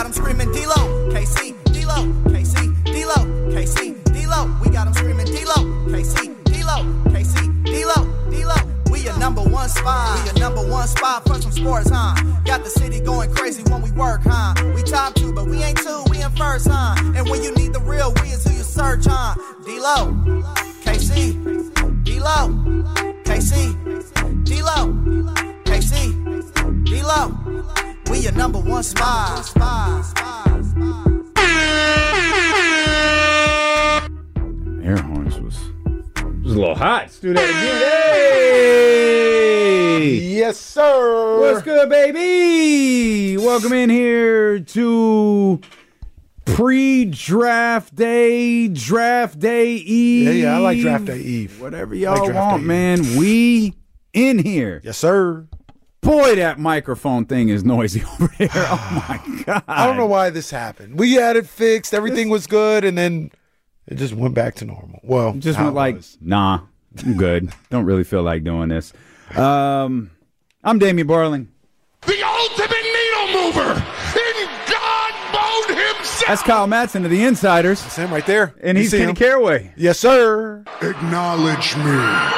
got them screaming D-Lo, KC, D-Lo, KC, D-Lo, KC, D-Lo. We got them screaming D-Lo, KC, D-Lo, KC, D-Lo, D-Lo. We your number one spot. We your number one spot for some sports, huh? Got the city going crazy when we work, huh? We top two, but we ain't two, we in first, huh? And when you need the real, we is who you search, huh? D-Lo, KC, D-Lo, KC, D-Lo, KC, D-Lo. We your number one spot. Air horns was a little hot. Let's do that again. Hey! Yes, sir. What's good, baby? Welcome in here to pre-draft day, draft day eve. Yeah, I like draft day eve. Whatever y'all want, man. We in here. Yes, sir. Boy, that microphone thing is noisy over there. Oh, my God. I don't know why this happened. We had it fixed. Everything was good, and then it just went back to normal. Well, just went like, nah, I'm good. Don't really feel like doing this. I'm Damian Barling. The ultimate needle mover in God mode himself. That's Kyle Madsen of the Insiders. That's him right there. And he's Kenny Caraway. Yes, sir. Acknowledge me.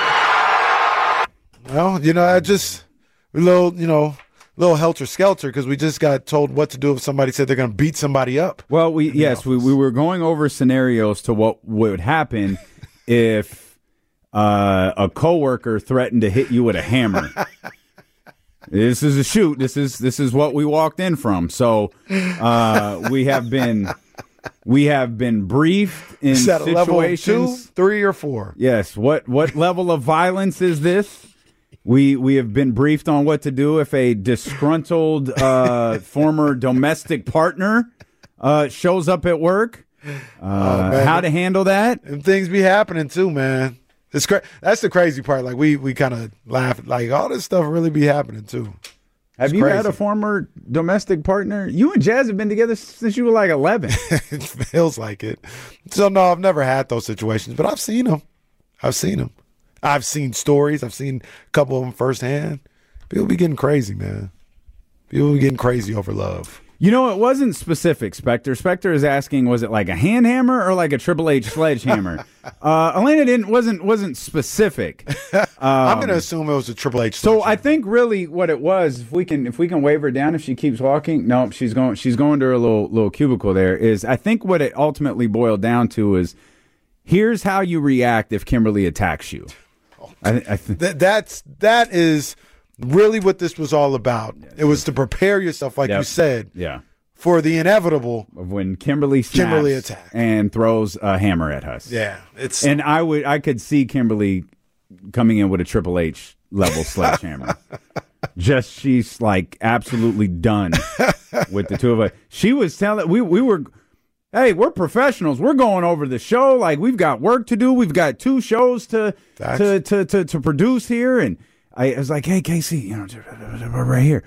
Well, I just a little helter-skelter because we just got told what to do if somebody said they're going to beat somebody up. Well, we were going over scenarios to what would happen if a coworker threatened to hit you with a hammer. This is a shoot. This is what we walked in from. So we have been briefed in Is that a level situations. 2, 3, or 4? Yes. What level of violence is this? We have been briefed on what to do if a disgruntled former domestic partner shows up at work. How to handle that. And things be happening too, man. It's that's the crazy part. Like we kind of laugh. Like all this stuff really be happening too. Have you had a former domestic partner? You and Jazz have been together since you were like 11. It feels like it. So no, I've never had those situations, but I've seen them. I've seen stories. I've seen a couple of them firsthand. People be getting crazy, man. People be getting crazy over love. It wasn't specific, Spectre. Spectre is asking, was it like a hand hammer or like a Triple H sledgehammer? Elena wasn't specific. I'm going to assume it was a Triple H sledgehammer. So I think really what it was, if we can wave her down if she keeps walking. No, she's going to her little cubicle there. Is I think what it ultimately boiled down to is here's how you react if Kimberly attacks you. That is really what this was all about. Yeah, it was to prepare yourself, like you said, for the inevitable of when Kimberly attacks and throws a hammer at us. Yeah, and I could see Kimberly coming in with a Triple H level sledgehammer. She's like absolutely done with the two of us. She was telling we were. Hey, we're professionals. We're going over the show. Like we've got work to do. We've got 2 shows to produce here. And I was like, hey, Casey, right here.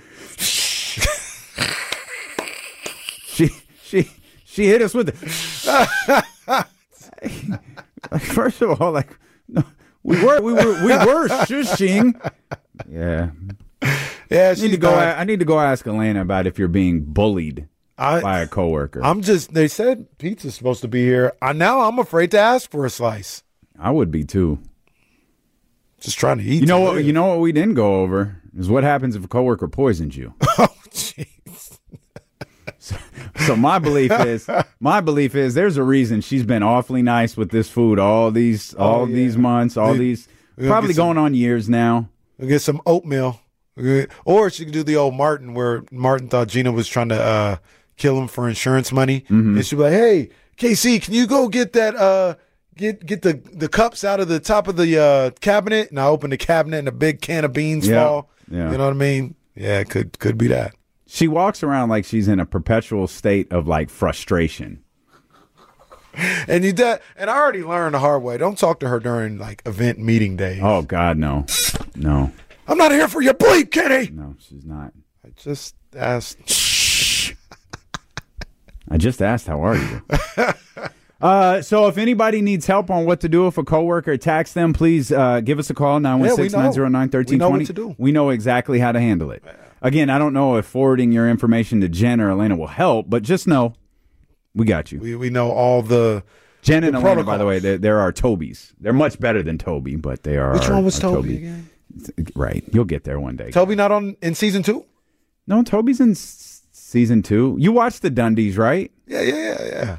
She hit us with it. First of all, like no, we were shushing. Yeah. Yeah. I need to go ask Elena about if you're being bullied. By a coworker. They said pizza's supposed to be here. Now I'm afraid to ask for a slice. I would be too. Just trying to eat. You know what we didn't go over is what happens if a coworker poisons you. Oh, jeez. So my belief is there's a reason she's been awfully nice with this food all these months, probably going on years now. We'll get some oatmeal. Or she could do the old Martin where Martin thought Gina was trying to kill him for insurance money. Mm-hmm. And she'd be like, hey, KC, can you go get that get the cups out of the top of the cabinet? And I open the cabinet and a big can of beans fall. Yeah. You know what I mean? Yeah, it could be that. She walks around like she's in a perpetual state of like frustration. And I already learned the hard way. Don't talk to her during like event meeting days. Oh God, no. I'm not here for your bleep, Kenny. No, she's not. I just asked. I just asked, how are you? So if anybody needs help on what to do if a coworker attacks them, please give us a call, 916-909-1320. We know what to do. We know exactly how to handle it. Again, I don't know if forwarding your information to Jen or Elena will help, but just know we got you. We know all the Jen and Elena, protocols. by the way, they're our Tobys. They're much better than Toby, but they are. Which one was our Toby again? Right. You'll get there one day. Toby not in season 2? No, Toby's in season 2. You watched the Dundies, right? Yeah.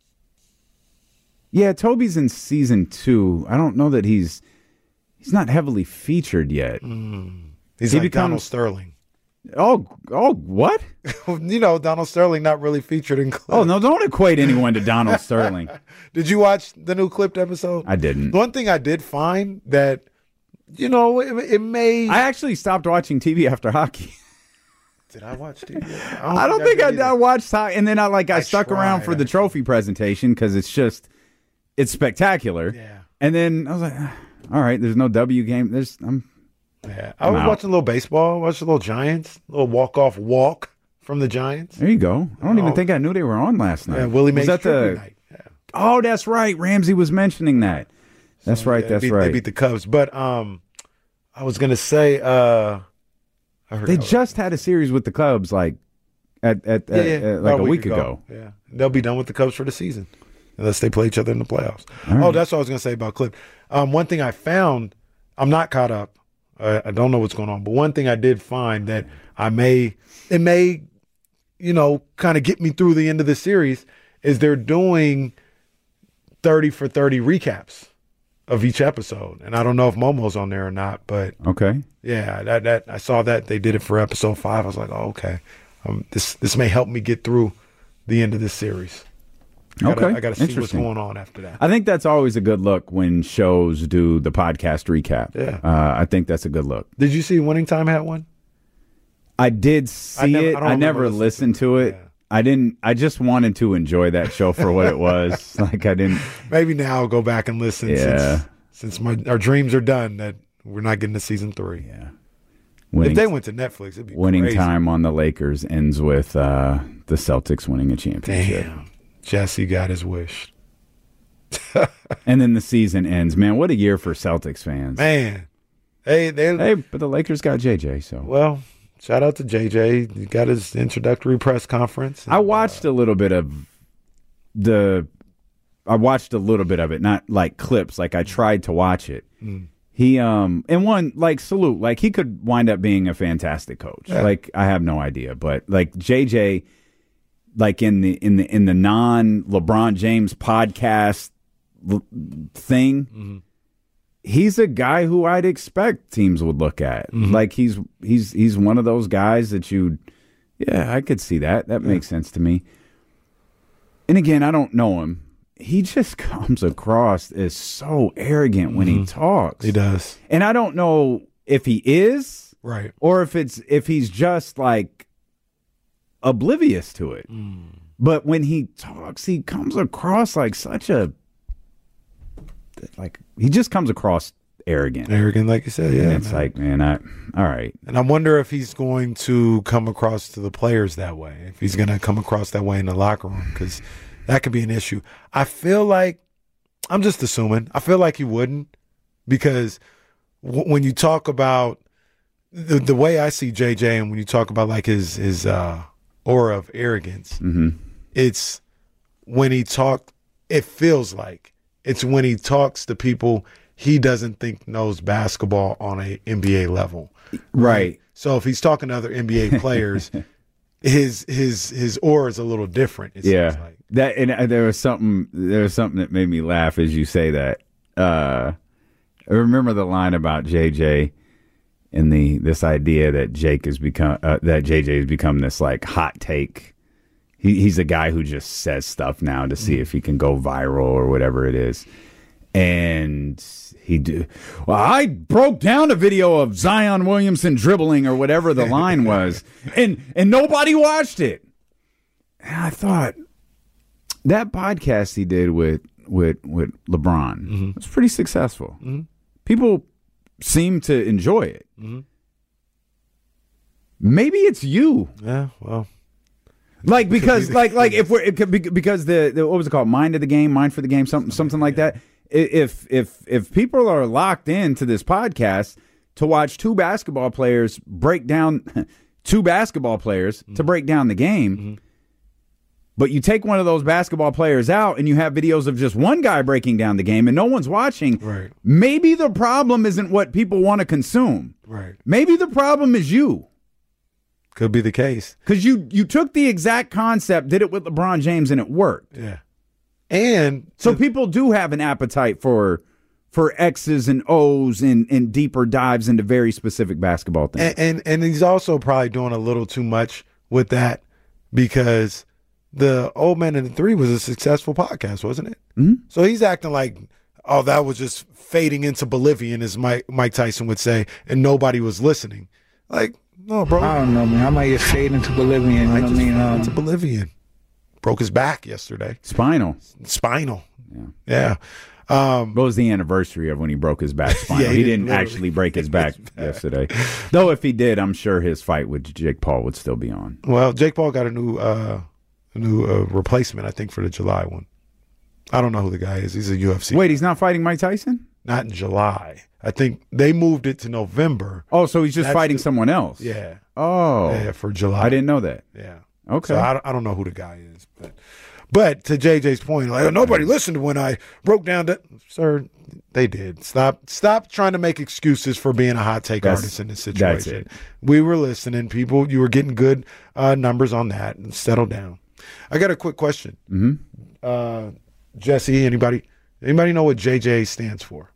Yeah, Toby's in season 2. I don't know that he's not heavily featured yet. He's like Donald Sterling. Oh, what? You know, Donald Sterling not really featured in clips. Oh, no, don't equate anyone to Donald Sterling. Did you watch the new clipped episode? I didn't. One thing I did find that, you know, it may... I actually stopped watching TV after hockey. Did I watch TV? I don't think I watched hockey. And then I stuck around for tried, the trophy presentation because it's spectacular. Yeah. And then I was like, all right, there's no W game. I was watching a little baseball, watching a little Giants, a little walk from the Giants. There you go. I don't even think I knew they were on last night. Yeah, Willie Mays was that tribute night. Yeah. Oh, that's right. Ramsey was mentioning that. That's right. They beat the Cubs. But I was going to say, they just had a series with the Cubs like a week ago. Yeah, they'll be done with the Cubs for the season unless they play each other in the playoffs. Right. Oh, that's what I was going to say about Clip. One thing I found, I'm not caught up. I don't know what's going on, but one thing I did find that it may, you know, kind of get me through the end of the series is they're doing 30 for 30 recaps of each episode. And I don't know if Momo's on there or not, but okay. Yeah, that I saw that they did it for episode 5. I was like, oh, okay. This may help me get through the end of this series. I got to see what's going on after that. I think that's always a good look when shows do the podcast recap. Yeah. I think that's a good look. Did you see Winning Time had one? I did see it. I never listened to it. Yeah. I just wanted to enjoy that show for what it was. Like I didn't. Maybe now I'll go back and listen. Yeah. Since our dreams are done that we're not getting to season 3. Yeah. If they went to Netflix, it'd be Winning crazy. Time on the Lakers ends with the Celtics winning a championship. Damn. Jesse got his wish. And then the season ends. Man, what a year for Celtics fans. Man. Hey, but the Lakers got JJ, so. Well, shout out to JJ. He got his introductory press conference. I watched a little bit of it, not like clips. Like I tried to watch it. He and one like salute. Like he could wind up being a fantastic coach. Yeah. Like I have no idea, but like JJ, like in the non LeBron James podcast thing, he's a guy who I'd expect teams would look at. Like he's one of those guys that I could see that. That makes sense to me. And again, I don't know him. He just comes across as so arrogant when he talks. He does. And I don't know if he is right or if he's just like oblivious to it. But when he talks, he comes across like he just comes across arrogant. Arrogant, like you said, yeah. And it's like, man, all right. And I wonder if he's going to come across to the players that way, if he's going to come across that way in the locker room, because that could be an issue. I feel like, I'm just assuming, I feel like he wouldn't, because when you talk about the way I see JJ, and when you talk about like his aura of arrogance, it's when he it feels like it's when he talks to people he doesn't think knows basketball on a NBA level. Right. So if he's talking to other NBA players, his aura is a little different. It seems like. That and there was something that made me laugh as you say that. I remember the line about JJ and this idea that JJ has become this like hot take. He's a guy who just says stuff now to see if he can go viral or whatever it is. And I broke down a video of Zion Williamson dribbling or whatever the line was, and nobody watched it. And I thought that podcast he did with LeBron was pretty successful. People seem to enjoy it. Maybe it's you. Yeah, well. Like because if we're because the what was it called? Mind of the game, mind for the game, something like that. If people are locked into this podcast to watch two basketball players break down to break down the game, but you take one of those basketball players out and you have videos of just one guy breaking down the game and no one's watching, right. Maybe the problem isn't what people want to consume. Right. Maybe the problem is you. Could be the case. Because you took the exact concept, did it with LeBron James, and it worked. Yeah. And so people do have an appetite for X's and O's and deeper dives into very specific basketball things. And he's also probably doing a little too much with that because the Old Man and the Three was a successful podcast, wasn't it? Mm-hmm. So he's acting like, oh, that was just fading into Bolivian, as Mike Tyson would say, and nobody was listening. Like, no, bro. I don't know, man. I might get fade into Bolivian. You know what I mean? Into Bolivian. Broke his back yesterday. Spinal. Yeah. What was the anniversary of when he broke his back? Spinal. Yeah, he didn't actually break his back yesterday. Though if he did, I'm sure his fight with Jake Paul would still be on. Well, Jake Paul got a new replacement, I think, for the July one. I don't know who the guy is. He's a UFC. Wait, he's not fighting Mike Tyson? Not in July. I think they moved it to November. Oh, so he's just fighting someone else? Yeah. Oh. Yeah, for July. I didn't know that. Yeah. Okay. So I don't know who the guy is. But to JJ's point, like, nobody listened when I broke down that. Sir, they did. Stop trying to make excuses for being a hot take artist in this situation. That's it. We were listening. People, you were getting good numbers on that. And settle down. I got a quick question. Mm-hmm. Jesse, anybody know what JJ stands for?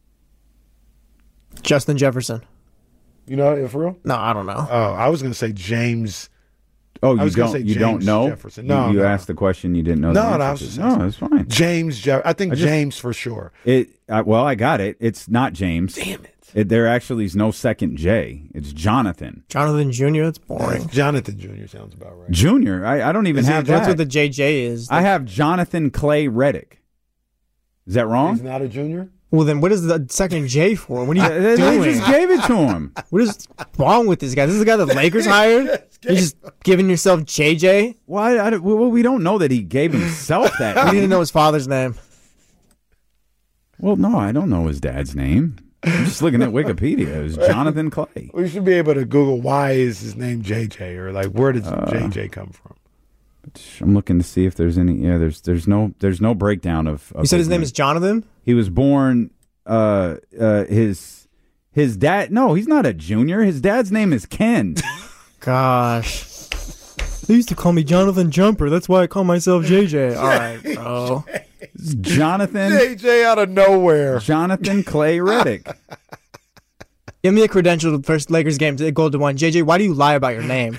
Justin Jefferson. You know it for real? No, I don't know. Oh, I was going to say James. Oh, I was gonna say you James don't know? Jefferson. No, you no. asked the question. You didn't know. No, the no, I answer was to. just No, it's fine. James Jefferson. I think James for sure. Well, I got it. It's not James. Damn it. There actually is no second J. It's Jonathan. Jonathan Jr. That's boring. Jonathan Jr. sounds about right. Junior. I don't even have that. That's what the JJ is. I have Jonathan Clay Reddick. Is that wrong? He's not a junior? Well, then what is the second J for? What are you They doing? just gave it to him. What is wrong with this guy? This is the guy the Lakers hired? You're just giving yourself JJ? Well, we don't know that he gave himself that. We need to know his father's name. Well, no, I don't know his dad's name. I'm just looking at Wikipedia. It was Jonathan Clay. We should be able to Google why is his name JJ or like where does JJ come from? I'm looking to see if there's any. Yeah, there's no breakdown of You said his name is Jonathan? He was born. His dad. No, he's not a junior. His dad's name is Ken. Gosh. They used to call me Jonathan Jumper. That's why I call myself JJ. All right, bro. Jonathan. JJ out of nowhere. Jonathan Clay Reddick. Give me a credential to the first Lakers game to go to one. JJ, why do you lie about your name?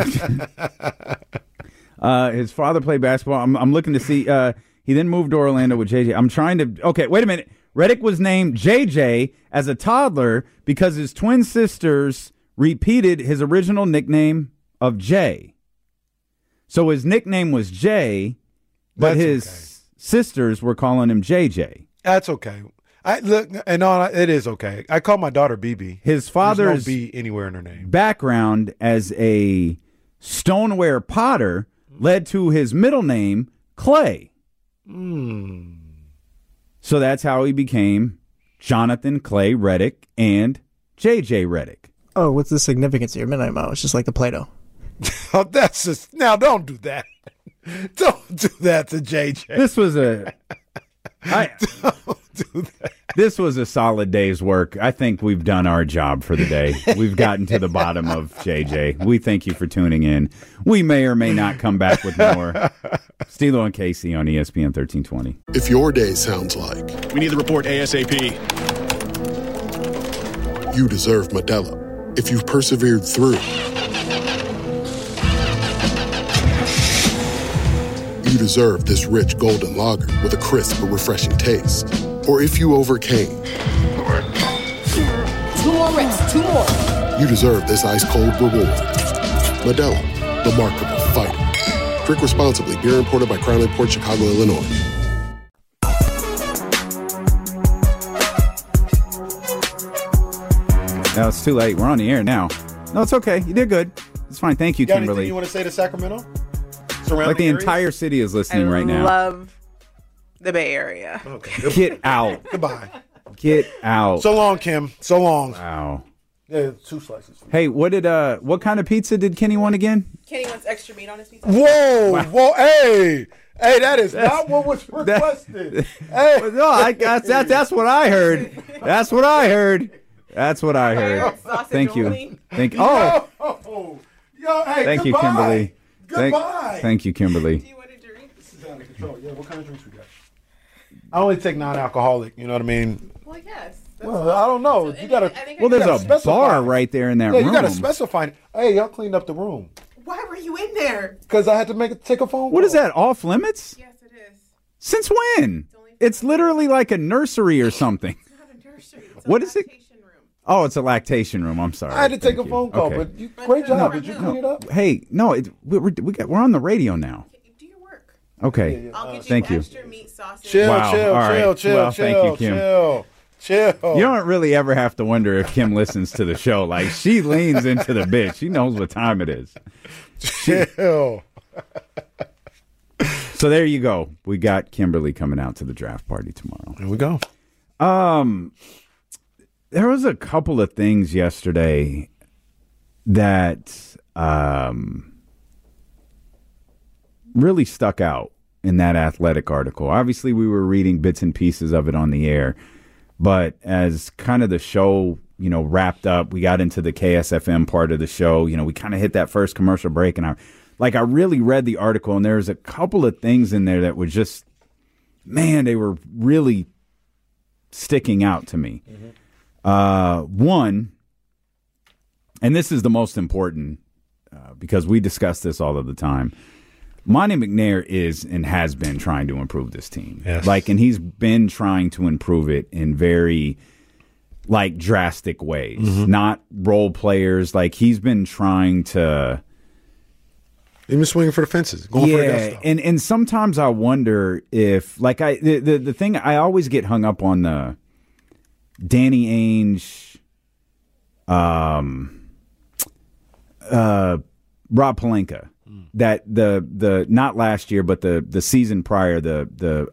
His father played basketball. I'm looking to see. He then moved to Orlando with JJ. I'm trying to. Okay, wait a minute. Reddick was named JJ as a toddler because his twin sisters repeated his original nickname of J. So his nickname was J, but his sisters were calling him JJ. That's okay. It is okay. I call my daughter BB. His father's There's no B anywhere in her name. background as a stoneware potter led to his middle name, Clay. So that's how he became Jonathan Clay Reddick and JJ Reddick. Oh, what's the significance of your midnight mouse? It's just like the Play-Doh. Oh, that's just now. Don't do that. Don't do that to JJ. This was a Don't do that. This was a solid day's work. I think we've done our job for the day. We've gotten to the bottom of JJ. We thank you for tuning in. We may or may not come back with more. Stilo and Casey on ESPN 1320. If your day sounds like We need the report ASAP. you deserve Modelo, if you've persevered through, you deserve this rich golden lager with a crisp but refreshing taste. Or if you overcame, 2 more reps, 2 more. you deserve this ice-cold reward. Modelo, the mark of a fighter. Drink responsibly. Beer imported by Crown Port Chicago, Illinois. No, it's too late. We're on the air now. No, it's okay. You did good. It's fine. Thank you, Got Kimberly. anything you want to say to Sacramento? Like the entire city is listening right now. I love the Bay Area. Okay. Get out. Goodbye. Get out. So long, Kim. So long. Wow. Yeah, 2 slices. Hey, what kind of pizza did Kenny want again? Kenny wants extra meat on his pizza. Whoa, hey, that is not what was requested. Hey, No, that's what I heard. That's what I heard. Sausage Thank you. only. yo, hey, Thank you, goodbye. Kimberly. Goodbye. Thank you, Kimberly. Do you want a drink? This is out of control. Yeah, what kind of drinks we got? I only take non-alcoholic. You know what I mean? Well, yes. Well, I don't know. You gotta. Well, there's gotta a specify. bar right there in that Yeah, room. you gotta specify. Hey, y'all cleaned up the room Why were you in there? because I had to take a phone call. What is that? Off limits? Yes, it is. Since when? It's literally like a nursery or something. It's not a nursery. It's What a is it? lactation room. Oh, it's a lactation room. I'm sorry. I had to take Thank a you. phone call, Okay. but great job. Did you clean it up? Hey, no, we're on the radio now. Do your work. Okay. I'll get you thank you. extra meat sausage. Chill, Wow. chill, All right. chill, chill, Well, chill, thank you, Kim. chill. You don't really ever have to wonder if Kim listens to the show. Like, she leans into the bit. She knows what time it is. Chill. So there you go. We got Kimberly coming out to the draft party tomorrow. Here we go. There was a couple of things yesterday that really stuck out in that Athletic article. Obviously, we were reading bits and pieces of it on the air, but as kind of the show, wrapped up, we got into the KSFM part of the show. We kind of hit that first commercial break, and I really read the article, and there was a couple of things in there that were just, man, they were really sticking out to me. One, and this is the most important because we discuss this all of the time. Monty McNair is and has been trying to improve this team. Yes. And he's been trying to improve it in very drastic ways, not role players. He's been trying to. He's been swinging for the fences, going for the gusto. and sometimes I wonder if the thing I always get hung up on the Danny Ainge, Rob Pelinka. That the not last year, but the season prior, that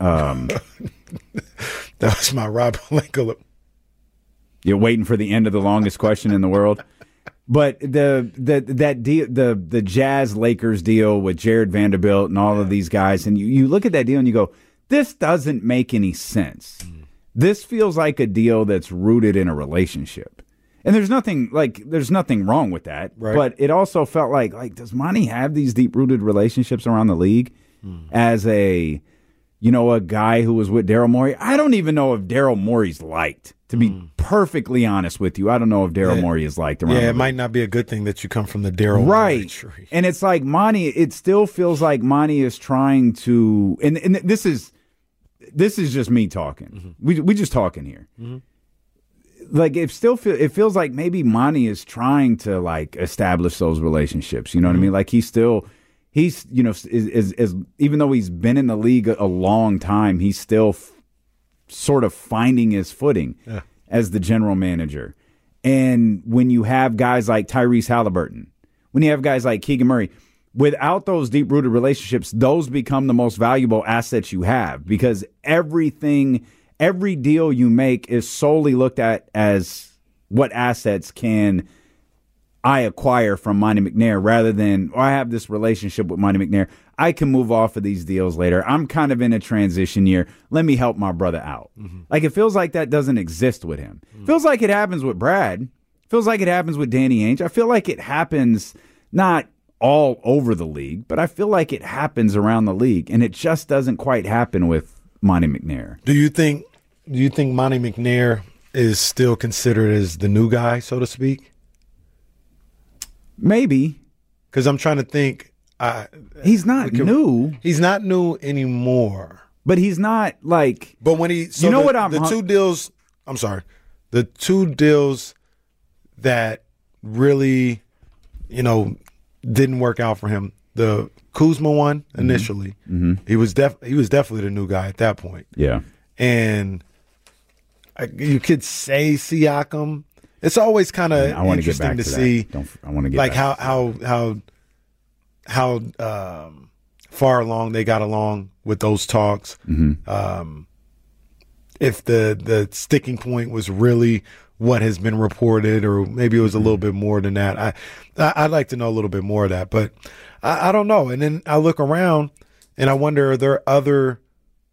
was my Rob Pelinka. You're waiting for the end of the longest question in the world. But that deal, the Jazz Lakers deal with Jared Vanderbilt and all of these guys, and you look at that deal and you go, this doesn't make any sense. This feels like a deal that's rooted in a relationship. And there's nothing wrong with that. Right. But it also felt like does Monty have these deep-rooted relationships around the league as a guy who was with Daryl Morey? I don't even know if Daryl Morey's liked, to be perfectly honest with you. I don't know if Daryl Morey is liked around the Yeah, it league. might not be a good thing that you come from the Daryl Morey Right. tree. And it's like Monty, it still feels like Monty is trying to, and this is just me talking. We just talking here. It feels like maybe Monty is trying to establish those relationships. You know what I mean? He's even though he's been in the league a long time, he's still sort of finding his footing as the general manager. And when you have guys like Tyrese Halliburton, when you have guys like Keegan Murray, without those deep-rooted relationships, those become the most valuable assets you have, because every deal you make is solely looked at as what assets can I acquire from Monty McNair, rather than, I have this relationship with Monty McNair, I can move off of these deals later. I'm kind of in a transition year. Let me help my brother out. It feels like that doesn't exist with him. Feels like it happens with Brad. Feels like it happens with Danny Ainge. I feel like it happens not all over the league, but I feel like it happens around the league, and it just doesn't quite happen with Monty McNair. Do you think Monty McNair is still considered as the new guy, so to speak? Maybe. Because I'm trying to think. He's not new. He's not new anymore. But he's not like. But when he, so the two deals. I'm sorry, the two deals that really, didn't work out for him. The Kuzma one initially, he was definitely the new guy at that point. Yeah, and you could say Siakam. It's always kind of interesting to see. I want to get how far along they got along with those talks. If the sticking point was really what has been reported, or maybe it was a little bit more than that. I'd like to know a little bit more of that, but I don't know. And then I look around and I wonder, are there other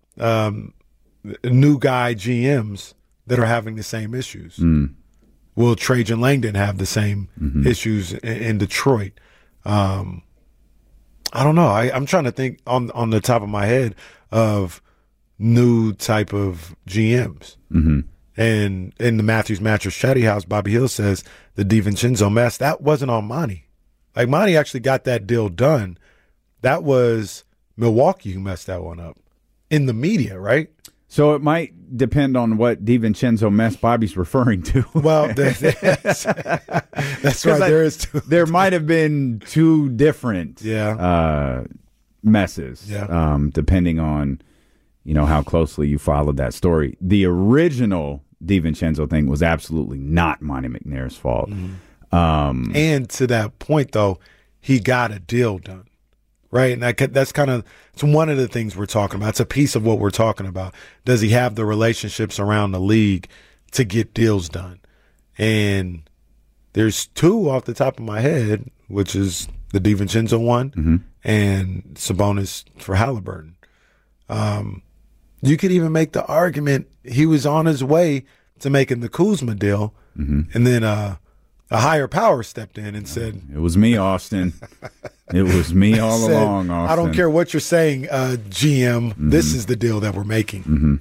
new guy GMs that are having the same issues? Will Trajan Langdon have the same issues in Detroit? I don't know. I'm trying to think on the top of my head of new type of GMs. And in the Matthews Mattress Chatty House, Bobby Hill says the DiVincenzo mess, that wasn't on Monty. Like, Monty actually got that deal done. That was Milwaukee who messed that one up in the media, right? So it might depend on what DiVincenzo mess Bobby's referring to. Well, that's right. There is two. There might have been two different messes, depending on how closely you followed that story. The original DiVincenzo thing was absolutely not Monty McNair's fault. And to that point, though, he got a deal done. Right. And that's it's one of the things we're talking about. It's a piece of what we're talking about. Does he have the relationships around the league to get deals done? And there's two off the top of my head, which is the DiVincenzo one and Sabonis for Halliburton. You could even make the argument he was on his way to making the Kuzma deal, and then a higher power stepped in and said, "It was me, Austin. It was me all along, Austin. I don't care what you're saying, GM. This is the deal that we're making."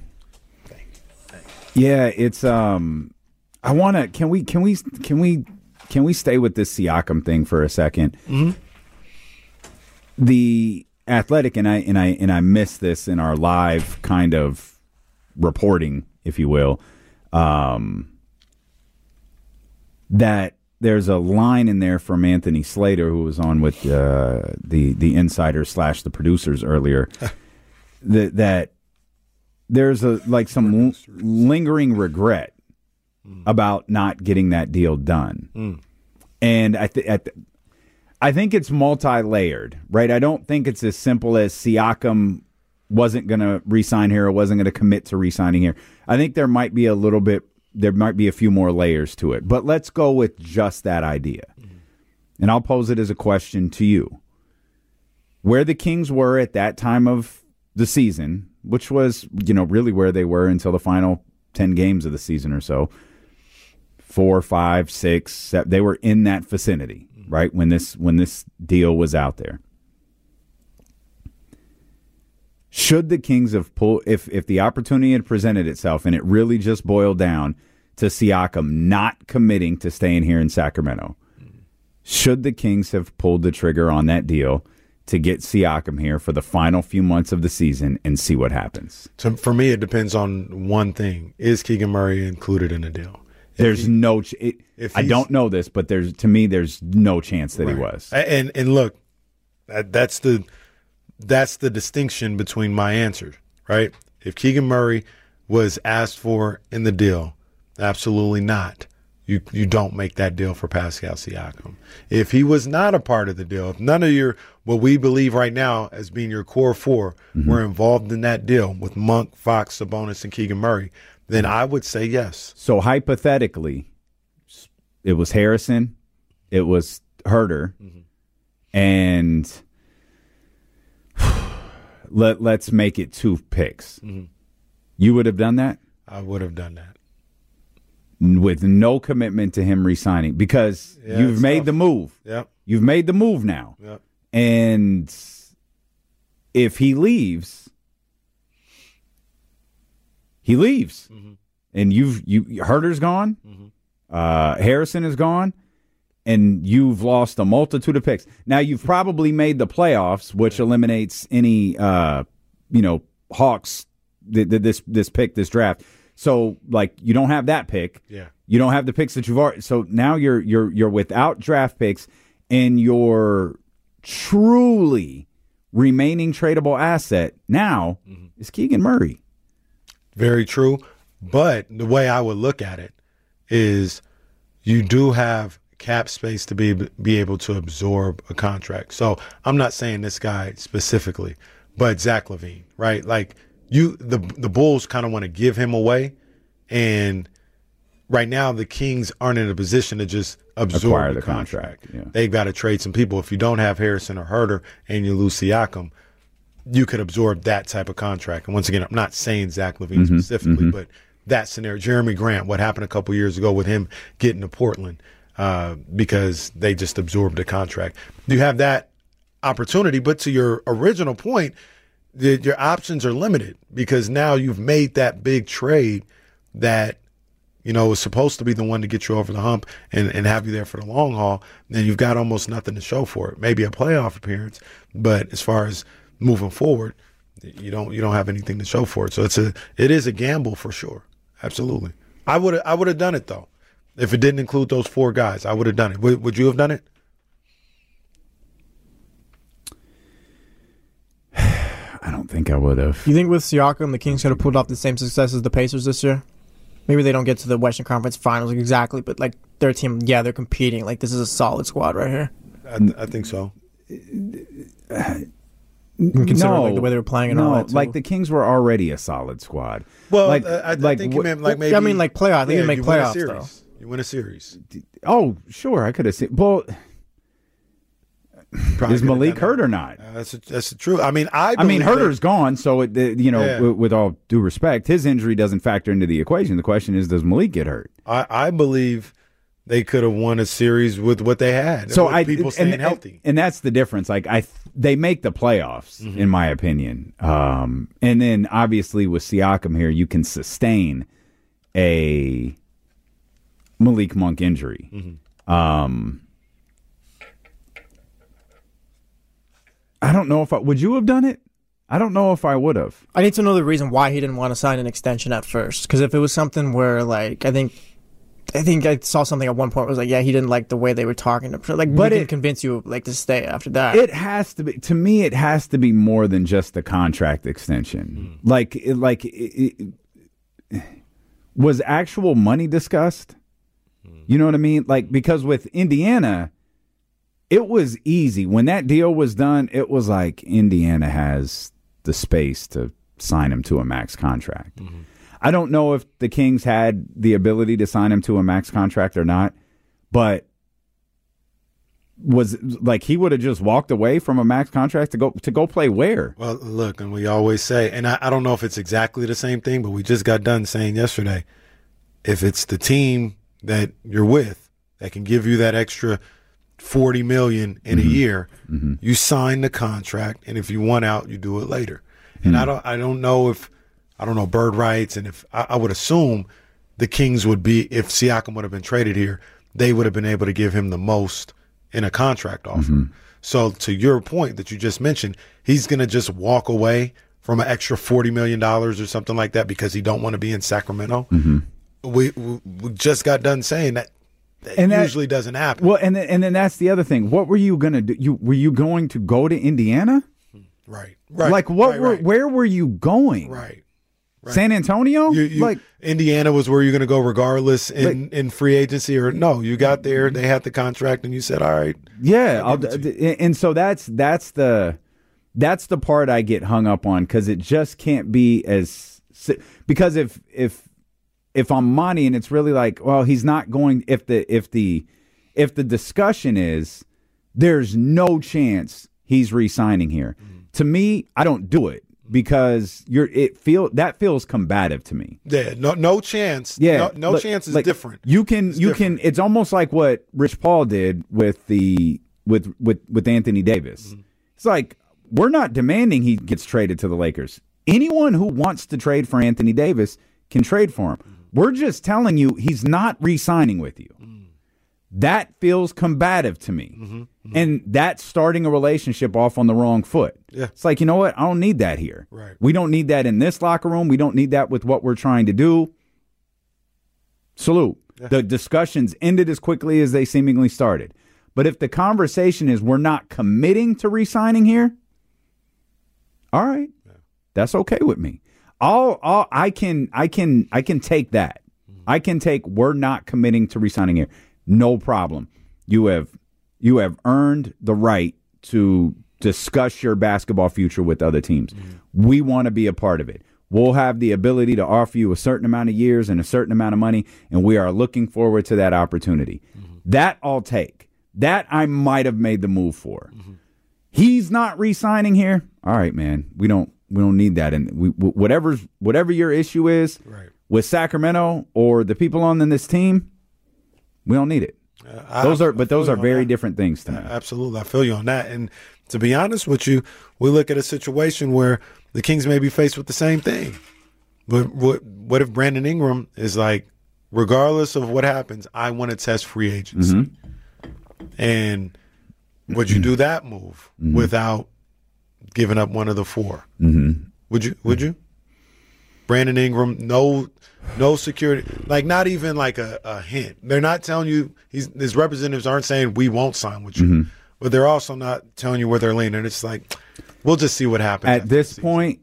Yeah, it's I want to. Can we stay with this Siakam thing for a second? The Athletic, and I missed this in our live kind of reporting, if you will, that there's a line in there from Anthony Slater, who was on with the insiders / the producers earlier, that there's some lingering regret about not getting that deal done, and I think it's multi-layered, right? I don't think it's as simple as Siakam wasn't going to re-sign here or wasn't going to commit to re-signing here. I think there might be a few more layers to it. But let's go with just that idea. And I'll pose it as a question to you. Where the Kings were at that time of the season, which was, really where they were until the final 10 games of the season or so, 4, 5, 6, 7, they were in that vicinity. Right, when this deal was out there, should the Kings have pulled, if the opportunity had presented itself and it really just boiled down to Siakam not committing to staying here in Sacramento, should the Kings have pulled the trigger on that deal to get Siakam here for the final few months of the season and see what happens? So for me, it depends on one thing: is Keegan Murray included in the deal? There's no. I don't know this, but there's no chance that he was. And look, that's the distinction between my answer, right? If Keegan Murray was asked for in the deal, absolutely not. You don't make that deal for Pascal Siakam. If he was not a part of the deal, if none of what we believe right now as being your core four were involved in that deal with Monk, Fox, Sabonis, and Keegan Murray, then I would say yes. So hypothetically, it was Harrison, it was Herter, and let's make it 2 picks. You would have done that? I would have done that. With no commitment to him re-signing, because you've made the move. Yep. You've made the move now. Yep. And if he leaves, and Herter's gone, Harrison is gone, and you've lost a multitude of picks. Now you've probably made the playoffs, which eliminates any Hawks this draft. So you don't have that pick. Yeah. You don't have the picks that you've already. So now you're without draft picks, and your truly remaining tradable asset now is Keegan Murray. Very true. But the way I would look at it is you do have cap space to be able to absorb a contract. So I'm not saying this guy specifically, but Zach LaVine, right? Like the Bulls kind of want to give him away, and right now the Kings aren't in a position to just absorb the contract. Yeah. They've got to trade some people. If you don't have Harrison or Herter and you lose Siakam, you could absorb that type of contract. And once again, I'm not saying Zach LaVine specifically, but that scenario, Jeremy Grant, what happened a couple years ago with him getting to Portland because they just absorbed the contract. You have that opportunity, but to your original point, your options are limited because now you've made that big trade that was supposed to be the one to get you over the hump and have you there for the long haul. And you've got almost nothing to show for it. Maybe a playoff appearance, but as far as moving forward, you don't have anything to show for it. So it is a gamble for sure. Absolutely. I would have done it though. If it didn't include those 4 guys, I would have done it. Would you have done it? I don't think I would have. You think with Siakam, the Kings could have pulled off the same success as the Pacers this year? Maybe they don't get to the Western Conference Finals exactly, but like their team, they're competing. Like this is a solid squad right here. I think so. Considering like the way they were playing and all that. Like the Kings were already a solid squad. Well, I think you meant like maybe. I mean, like playoff. I think you make playoffs though. You win a series. Oh, sure, I could have seen. Well, is Malik hurt or not? That's true. I mean, Herter's gone, so with all due respect, his injury doesn't factor into the equation. The question is, does Malik get hurt? I believe they could have won a series with what they had. So people staying healthy, and that's the difference. Like they make the playoffs, in my opinion. And then obviously with Siakam here, you can sustain a Malik Monk injury. I don't know if would you have done it? I don't know if I would have. I need to know the reason why he didn't want to sign an extension at first. Because if it was something where, like, I think I saw something at one point where it was like, yeah, he didn't like the way they were talking. Like, but it can convince you like to stay after that. It has to be. To me, it has to be more than just the contract extension. Was actual money discussed? You know what I mean? Like, because with Indiana, it was easy. When that deal was done, it was like Indiana has the space to sign him to a max contract. I don't know if the Kings had the ability to sign him to a max contract or not, but was like he would have just walked away from a max contract to go play where? Well, look, and we always say, and I don't know if it's exactly the same thing, but we just got done saying yesterday, if it's the team that you're with that can give you that extra $40 million in a year, you sign the contract, and if you want out, you do it later. And I don't know bird rights, and if I would assume the Kings would be, if Siakam would have been traded here, they would have been able to give him the most in a contract offer. So to your point that you just mentioned, he's going to just walk away from an extra $40 million or something like that because he don't want to be in Sacramento. We just got done saying that. That usually doesn't happen. Well, and then that's the other thing. What were you going to do? Were you going to go to Indiana? Right. Like where were you going? Right. San Antonio? Like Indiana was where you're going to go regardless in free agency, or no? You got there, they had the contract, and you said, "All right." Yeah, and so that's the part I get hung up on because it just can't be because if I'm Monty and it's really like, well, he's not going. If the discussion is there's no chance he's re-signing here, to me, I don't do it because that feels combative to me. Yeah, no chance. Yeah, no chance is different. You can. It's almost like what Rich Paul did with Anthony Davis. It's like we're not demanding he gets traded to the Lakers. Anyone who wants to trade for Anthony Davis can trade for him. We're just telling you he's not re-signing with you. That feels combative to me. And that's starting a relationship off on the wrong foot. Yeah. It's like, you know what? I don't need that here. Right. We don't need that in this locker room. We don't need that with what we're trying to do. Salute. Yeah. The discussions ended as quickly as they seemingly started. But if the conversation is we're not committing to re-signing here, all right. Yeah. That's okay with me. I can take that. I can take we're not committing to re-signing here. No problem. You have earned the right to discuss your basketball future with other teams. We want to be a part of it. We'll have the ability to offer you a certain amount of years and a certain amount of money, and we are looking forward to that opportunity. That I'll take. That I might have made the move for. He's not re-signing here. All right, man. We don't need that. And whatever your issue is with Sacramento or the people on this team, we don't need it. Those are very different things to me. Absolutely. I feel you on that. And to be honest with you, we look at a situation where the Kings may be faced with the same thing. But what if Brandon Ingram is like, regardless of what happens, I want to test free agency? And would you do that move without giving up one of the four? Would you? Brandon Ingram, no security, like not even like a hint. They're not telling you, his representatives aren't saying we won't sign with you, but they're also not telling you where they're leaning. It's like, we'll just see what happens. At this point,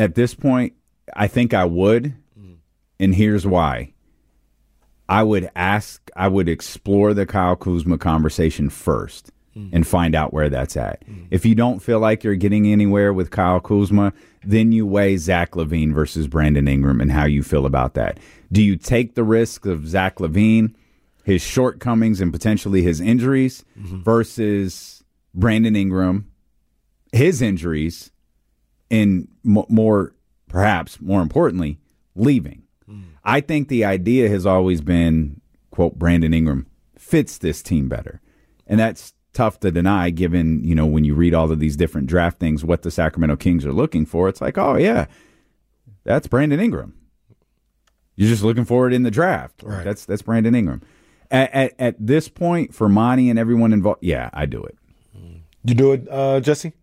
I think I would, and here's why. I would explore the Kyle Kuzma conversation first and find out where that's at. If you don't feel like you're getting anywhere with Kyle Kuzma, then you weigh Zach LaVine versus Brandon Ingram and how you feel about that. Do you take the risk of Zach LaVine, his shortcomings and potentially his injuries versus Brandon Ingram, his injuries, and perhaps more importantly, leaving? I think the idea has always been, quote, Brandon Ingram fits this team better. And that's tough to deny given, when you read all of these different draft things, what the Sacramento Kings are looking for. It's like, oh, yeah, that's Brandon Ingram. You're just looking for it in the draft. Right. That's Brandon Ingram. At this point, for Monty and everyone involved, yeah, I do it. You do it, Jesse?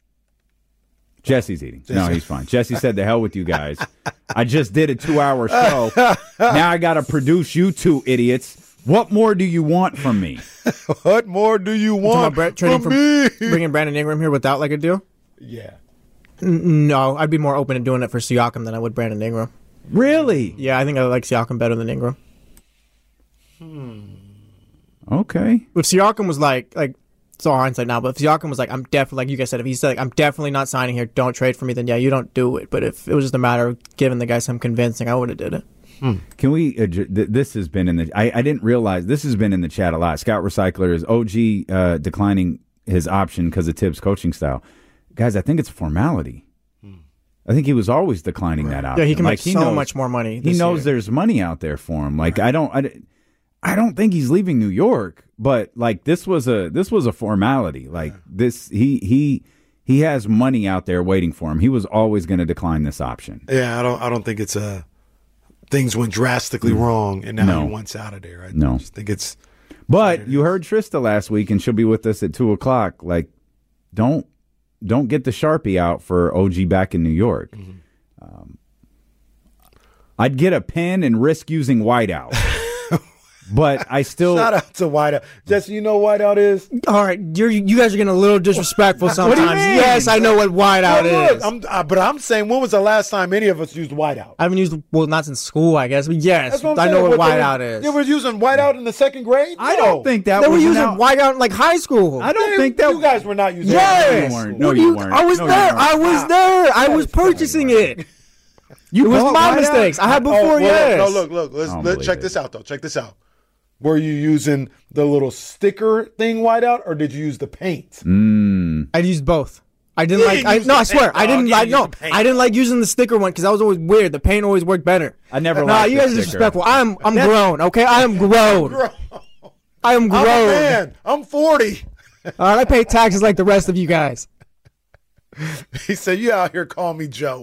Jesse's eating. No, he's fine. Jesse said, the hell with you guys. I just did a 2-hour show. Now I got to produce you two idiots. What more do you want from me? What more do you want from me? Bringing Brandon Ingram here without like a deal? Yeah. No, I'd be more open to doing it for Siakam than I would Brandon Ingram. Really? Yeah, I think I like Siakam better than Ingram. Okay. If Siakam was like it's all hindsight now, but if Siakam was like, I'm definitely, like you guys said, if he said, like, I'm definitely not signing here, don't trade for me, then yeah, you don't do it. But if it was just a matter of giving the guy some convincing, I would have did it. Can we, this has been in the, I didn't realize, this has been in the chat a lot. Scout Recycler is OG declining his option because of Tibbs' coaching style. Guys, I think it's a formality. I think he was always declining that option. Yeah, he can make so much more money. He knows there's money out there for him. Like, I don't think he's leaving New York, but like this was a formality. Like this, he has money out there waiting for him. He was always going to decline this option. Yeah, I don't think it's things went drastically wrong and now he wants out of there. I just think it's. But you heard Trista last week, and she'll be with us at 2:00. Like, don't get the Sharpie out for OG back in New York. I'd get a pen and risk using whiteout. But I still shout out to Whiteout. Jesse, you know what Whiteout is? All right, you guys are getting a little disrespectful sometimes. What do you mean? Yes, I know what Whiteout is. But I'm saying, when was the last time any of us used Whiteout? I haven't used not since school, I guess. But yes, I know what Whiteout is. You were using Whiteout in the second grade? I don't think that they was were using Whiteout in like high school. I don't think that you guys were not using. Yes, Whiteout. No, you weren't. I was there. I was there. I was purchasing it. It was my mistakes. I had before. Yes. Look. Let's check this out though. Check this out. Were you using the little sticker thing Whiteout, or did you use the paint? I used both. I didn't I swear, I didn't like using the sticker one because that was always weird. The paint always worked better. I never liked you guys are disrespectful. I'm grown, okay? I am grown. I am grown. I'm a man. I'm 40. All right, I pay taxes like the rest of you guys. He said, "You out here calling me Joe."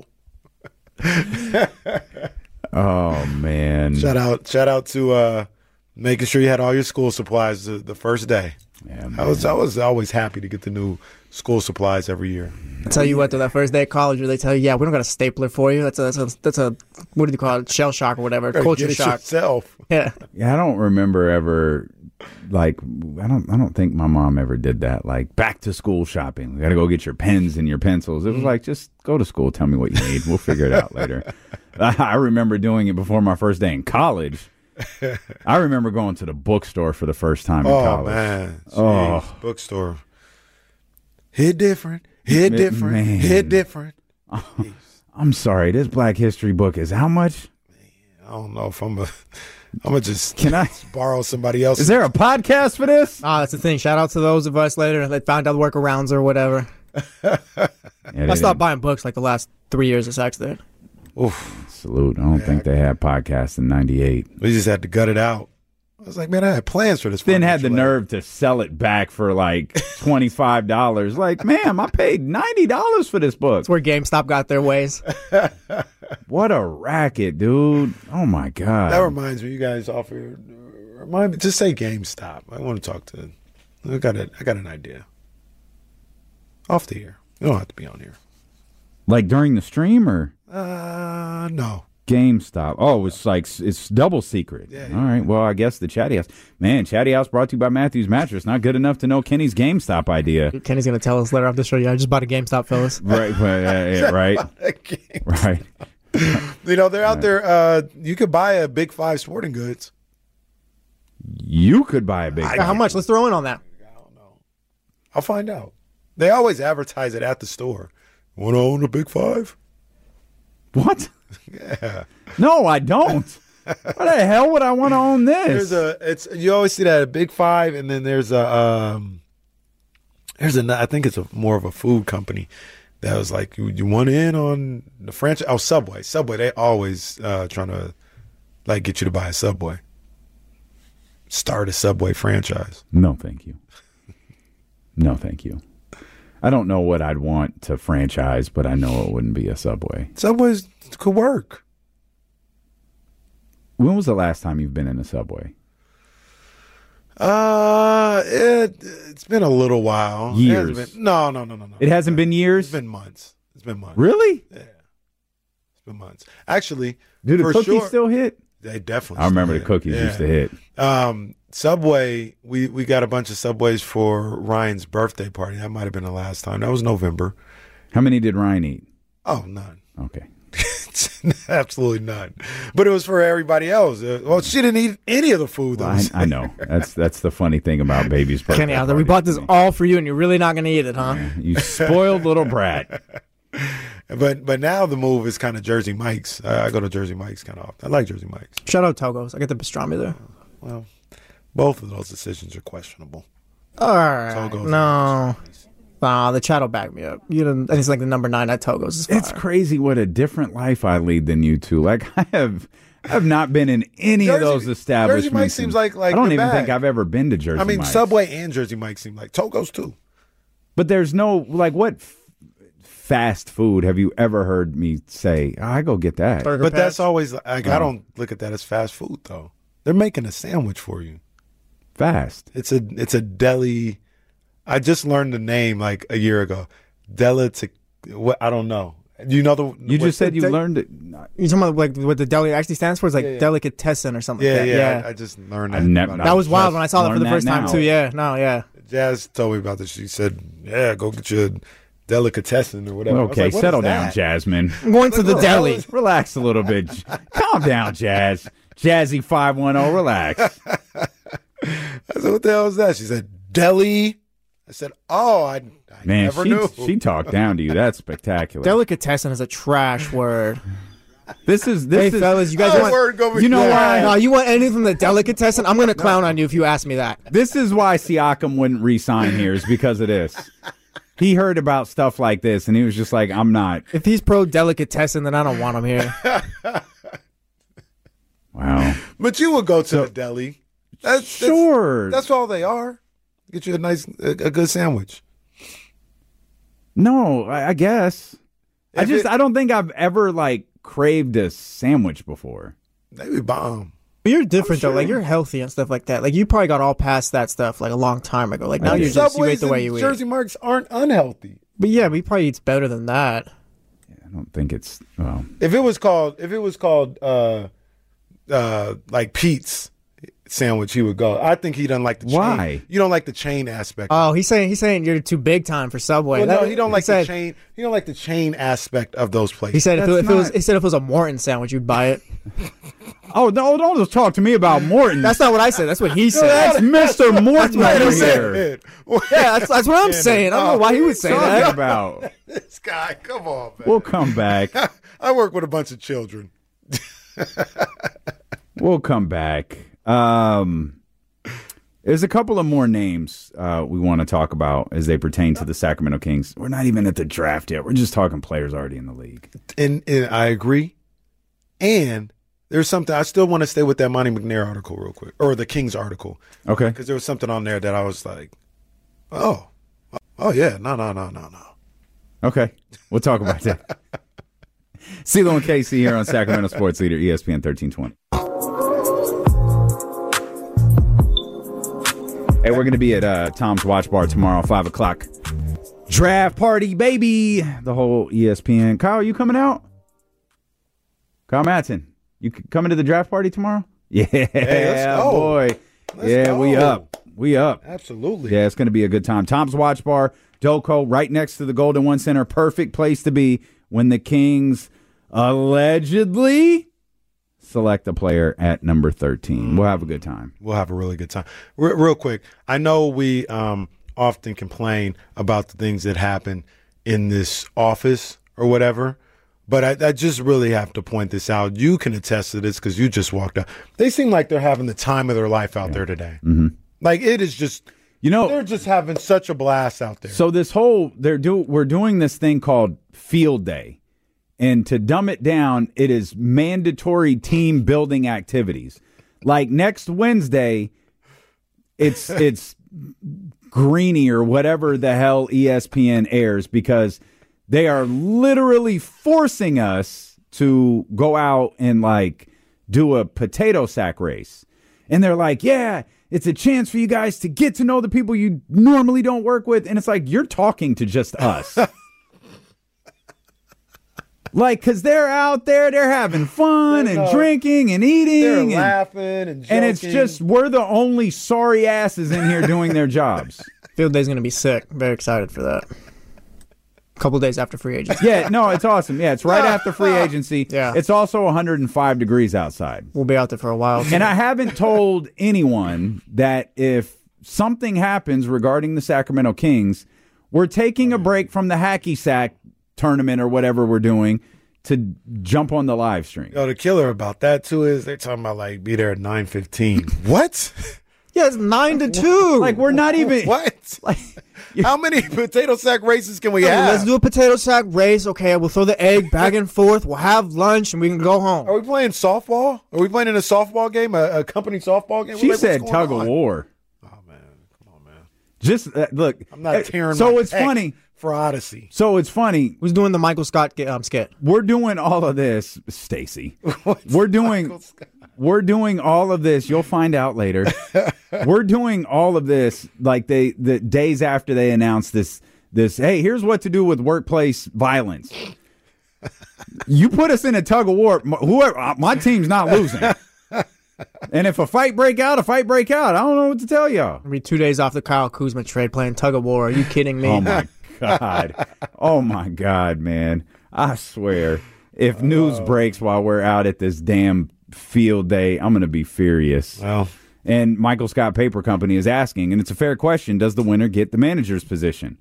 Oh man! Shout out to making sure you had all your school supplies the first day. Yeah, I was always happy to get the new school supplies every year. I tell you what, though, that first day of college, where they tell you, "Yeah, we don't got a stapler for you." That's a what do you call it? Shell shock or whatever. Culture shock. Yourself. Yeah. Yeah, I don't remember ever. Like, I don't think my mom ever did that. Like, back to school shopping. We got to go get your pens and your pencils. It was like, just go to school. Tell me what you need. We'll figure it out later. I remember doing it before my first day in college. I remember going to the bookstore for the first time in Oh college. man. Oh. Jeez. Bookstore. Hit different. Hit different. Man. Hit different. I'm sorry. This Black History book is how much? I don't know if I'm gonna just Can I? borrow somebody else's. Is there a podcast for this? That's the thing. Shout out to those of us later that found out the workarounds or whatever. I stopped buying books like the last 3 years of sex did. Oof. Salute. I don't think they had podcasts in '98. We just had to gut it out. I was like, man, I had plans for this. Then had the financial aid. nerve to sell it back for like $25. Like, ma'am, I paid $90 for this book. That's where GameStop got their ways. What a racket, dude. Oh my God. That reminds me, you guys offer. Remind me, just say GameStop. I want to talk to. I got an idea. Off the air. You don't have to be on here. Like during the stream or No. GameStop? Oh, it's double secret. Yeah, All right. Well, I guess the Chatty House. Man, Chatty House brought to you by Matthews Mattress. Not good enough to know Kenny's GameStop idea. Kenny's going to tell us later after the show, yeah, I just bought a GameStop, fellas. Right. Yeah, right. Right. You know, they're out there. You could buy a Big Five Sporting Goods. You could buy a big. How much? Let's throw in on that. I'll find out. They always advertise it at the store. Want to own a Big Five? What? Yeah. No, I don't. Why the hell would I want to own this? You always see that at Big Five, and then there's I think it's more of a food company that was like, you want in on the franchise? Oh, Subway. They always trying to like get you to buy a Subway. Start a Subway franchise. No, thank you. No, thank you. I don't know what I'd want to franchise, but I know it wouldn't be a Subway. Subways could work. When was the last time you've been in a Subway? It's been a little while. Years. No. It hasn't been years? It's been months. Really? Yeah. It's been months. Actually, Do the for cookies sure, still hit? They definitely. I remember still the cookies hit. used to hit. Subway, we got a bunch of Subways for Ryan's birthday party. That might have been the last time. That was November. How many did Ryan eat? Oh, none. Okay. Absolutely none. But it was for everybody else. Well, she didn't eat any of the food. Well, I know. That's the funny thing about baby's birthday. Kenny, out there, we parties bought this to me. all for you, and you're really not going to eat it, huh? You spoiled little brat. But now the move is kind of Jersey Mike's. I go to Jersey Mike's kind of often. I like Jersey Mike's. Shout out Togo's. I get the pastrami there. Well, both of those decisions are questionable. All right. Togo's No. Nah, the chat will back me up. You know, it's like the number 9 at Togo's is fire. It's crazy what a different life I lead than you two. Like I've not been in any of those establishments. Jersey Mike's seems like I don't the even bag. think I've ever been to Jersey I mean, Mike's. Subway and Jersey Mike's seem like Togo's too. But there's no like what fast food have you ever heard me say? Oh, I go get that. Burger But that's Patch. always like I don't look at that as fast food though. They're making a sandwich for you. Fast. It's a deli. I just learned the name like a year ago. What I don't know. Do you know the? You just said you learned it. You talking about like what the deli actually stands for? It's like delicatessen or something Yeah, like that. yeah. I just learned that. I've never- about it. That was wild Just when I saw that for the learned first that time now. too. Yeah, no, yeah. Jazz told me about this. She said, "Yeah, go get your delicatessen or whatever." I was Okay, like, what settle is down, that? Jasmine. I'm going to the deli. Relax a little bit. Calm down, Jazz. Jazzy 510, relax. I said, "What the hell is that?" She said, "Deli." I said, "Oh, I Man, never knew." she talked down to you. That's spectacular. Delicatessen is a trash word. This is Hey, fellas, you guys That want? word go you know yeah. why? No, you want anything from the delicatessen? I'm gonna clown on you if you ask me that. This is why Siakam wouldn't re-sign here is because of this. He heard about stuff like this, and he was just like, I'm not. If he's pro delicatessen, then I don't want him here. Wow. But you would go to the deli. Sure. That's all they are. Get you a good sandwich. No, I guess. I If don't think I've ever, like, craved a sandwich before. They be bomb. But you're different though. Like you're healthy and stuff like that. Like you probably got all past that stuff like a long time ago. Like now you're just you Subways eat the way and you eat. Jersey Mike's aren't unhealthy. But yeah, but he probably eats better than that. I don't think it's, well. If it was called like Pete's, sandwich, he would go. I think he doesn't like the chain. Why? You don't like the chain aspect. Oh, he's saying you're too big time for Subway. Well, no, he don't like the said- chain. He don't like the chain aspect of those places. He said if That's it was a Morton sandwich, you'd buy it. Oh, no, don't just talk to me about Morton. That's not what I said. That's what he said. That's Mr. Morton what over he said. here. Yeah, that's what I'm saying. I don't know why he would say Talking that. about. This guy, come on, man. We'll come back. I work with a bunch of children. We'll come back. There's a couple of more names we want to talk about as they pertain to the Sacramento Kings. We're not even at the draft yet. We're just talking players already in the league. And I agree. And there's something, I still want to stay with that Monty McNair article real quick, or the Kings article. Okay. Because there was something on there that I was like, oh yeah, no. Okay. We'll talk about that. CeeLo and KC here on Sacramento Sports Leader, ESPN 1320. Hey, we're going to be at Tom's Watch Bar tomorrow, 5 o'clock. Draft party, baby. The whole ESPN. Kyle, you coming out? Kyle Matson, you coming to the draft party tomorrow? Yeah, let's go. boy. Let's go. We up. Absolutely. Yeah, it's going to be a good time. Tom's Watch Bar, Doco, right next to the Golden One Center. Perfect place to be when the Kings allegedly select a player at number 13. We'll have a good time. We'll have a really good time. Real quick, I know we often complain about the things that happen in this office or whatever, but I just really have to point this out. You can attest to this because you just walked out. They seem like they're having the time of their life out there today. Mm-hmm. Like, it is just, they're just having such a blast out there. So this whole, we're doing this thing called Field Day. And to dumb it down, it is mandatory team building activities. Like next Wednesday, it's Greeny or whatever the hell ESPN airs, because they are literally forcing us to go out and like do a potato sack race. And they're like, yeah, it's a chance for you guys to get to know the people you normally don't work with. And it's like, you're talking to just us. Like, because they're out there, they're having fun and drinking and eating. They're and laughing and joking. And it's just, we're the only sorry asses in here doing their jobs. Field Day's going to be sick. Very excited for that. A couple days after free agency. Yeah, no, it's awesome. Yeah, it's right after free agency. Yeah. It's also 105 degrees outside. We'll be out there for a while. And I haven't told anyone that if something happens regarding the Sacramento Kings, we're taking a break from the hacky sack tournament or whatever we're doing to jump on the live stream. Yo, the killer about that too is they're talking about like be there at 9:15. What? Yeah, it's 9-2. Like, we're not even What? like, How many potato sack races can we have? Let's do a potato sack race. Okay, we'll throw the egg back and forth. We'll have lunch and we can go home. Are we playing softball? Are we playing in a softball game, a company softball game? she What's said going tug on? of war. Oh man, come on, man. Just look. I'm not tearing. So my it's pec funny. for Odyssey. So it's funny. Who's doing the Michael Scott skit? We're doing all of this, Stacy. We're doing all of this. You'll find out later. We're doing all of this like the days after they announced this. Hey, here's what to do with workplace violence. You put us in a tug of war. Whoever, my team's not losing. And if a fight break out, I don't know what to tell y'all. We'll be 2 days off the Kyle Kuzma trade playing tug of war. Are you kidding me? Oh my God. Oh my God, man. I swear, if news breaks while we're out at this damn field day, I'm going to be furious. Well, And Michael Scott Paper Company is asking, and it's a fair question, does the winner get the manager's position?